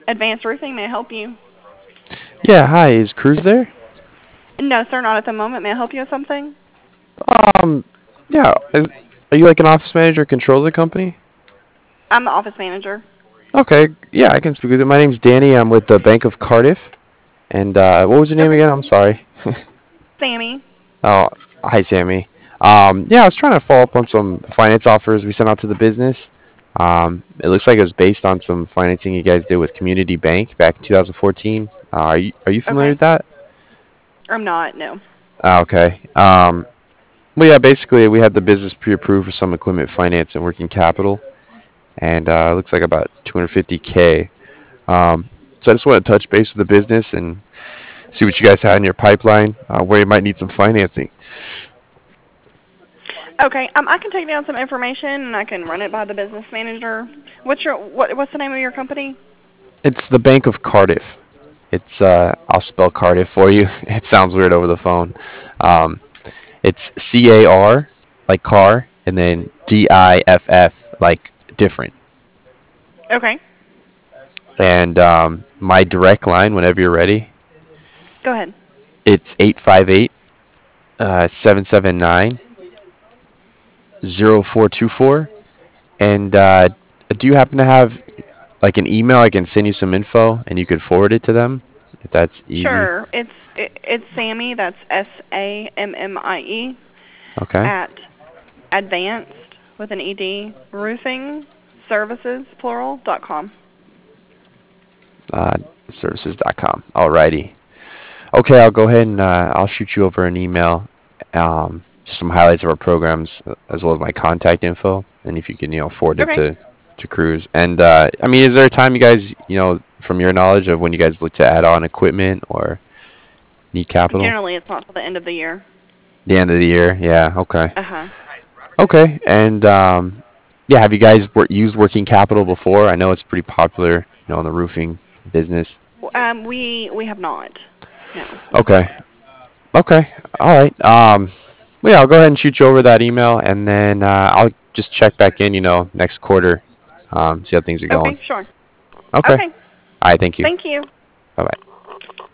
Advanced Roofing, may I help you? Yeah, hi, is Cruz there? No, sir, not at the moment. May I help you with something? Um, yeah, are you like an office manager or control of the company? I'm the office manager. Okay, yeah, I can speak with you. My name's Danny. I'm with the Bank of Cardiff. And what was your name Okay. again? I'm sorry. Sammy. Oh, hi, Sammy. Yeah, I was trying to follow up on some finance offers we sent out to the business. It looks like it was based on some financing you guys did with Community Bank back in 2014. Are you familiar Okay. with that? I'm not, no. Okay. Well, yeah, basically we had the business pre-approved for some equipment finance and working capital, and it looks like about 250K. So I just want to touch base with the business and see what you guys had in your pipeline, where you might need some financing. Okay, I can take down some information and I can run it by the business manager. What's the name of your company? It's the Bank of Cardiff. It's I'll spell Cardiff for you. It sounds weird over the phone. Um, it's CAR like car, and then DIFF like different. Okay, And my direct line, whenever you're ready, go ahead. it's 858 779 0424. And do you happen to have like an email I can send you some info and you could forward it to them if that's easy? Sure. It's Sammy, that's SAMMIE, Okay. at advanced with an ED roofing services plural.com. Uh, services.com. Alrighty. Okay, I'll go ahead and I'll shoot you over an email. Just some highlights of our programs as well as my contact info, and if you can, forward it Okay. to Cruz. And I mean, is there a time you guys, from your knowledge of when you guys look to add on equipment or need capital? Generally, it's not till the end of the year. The end of the year. Yeah. Okay. Uh-huh. Okay. And yeah, have you guys used working capital before? I know it's pretty popular, in the roofing business. We have not. No, we have Okay. not. Okay. All right. Well, yeah, I'll go ahead and shoot you over that email, and then I'll just check back in, next quarter, see how things are going. Okay, sure. Okay. Okay. All right. Thank you. Thank you. Bye bye.